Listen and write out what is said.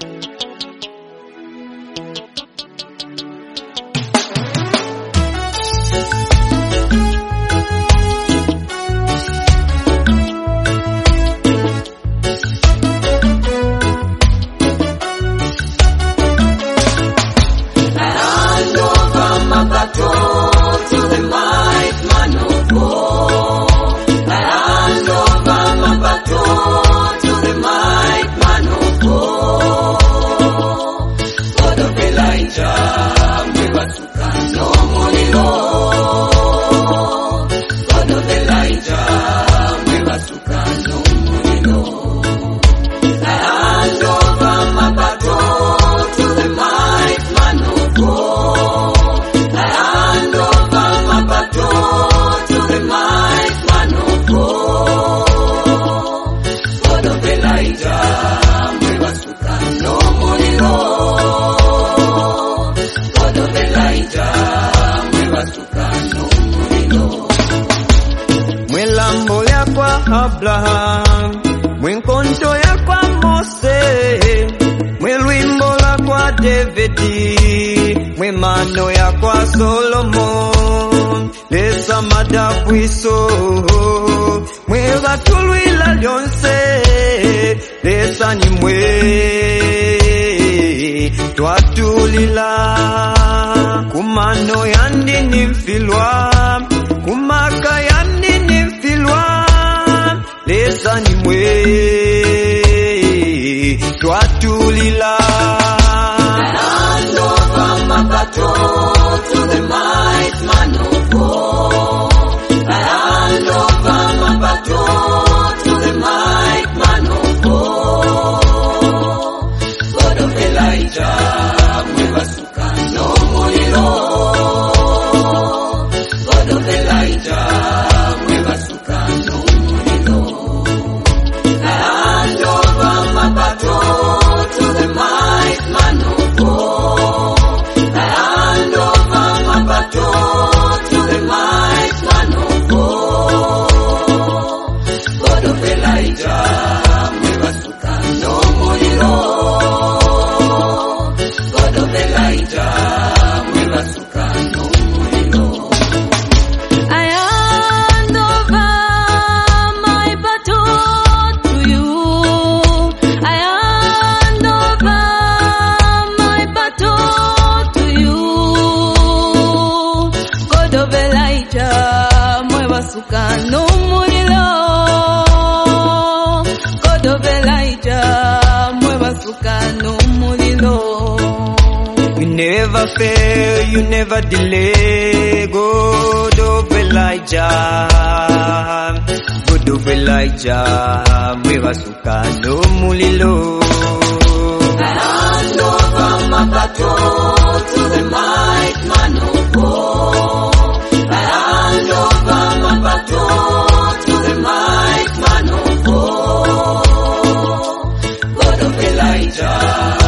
Abraham, mwenkonto ya kwa Mose, mwelwimbola kwa Davidi, mwemano ya kwa Solomon, lesa madabwiso, mwebatulwila lyonse, lesa ni mwe, twatulila, kumano yandi nimfilwa, kumaka yandi nimfilwa, lesa ni mwe, twatulila. Hand over my battle to the might man of war. Hand over my battle to the might man of war. God of Elijah, mwebasuka no muliro. God of Elijah, mwebasuka no muliro. Hand over my battle to the might man of war. Hand over my battle to the might man of war. God of Elijah, mwebasuka no muliro. God of Elijah, mwebasuka no muliro. I hand over my battle to you. I hand over my battle to you. God of Elijah, mwebasuka no mulilo. God of Elijah, mwebasuka no mulilo. You never fail, you never delay, God of Elijah, God of Elijah, mwebasuka no mulilo. Hand over my battle to the might man of war. Hand over my battle to the might man of war. God of Elijah,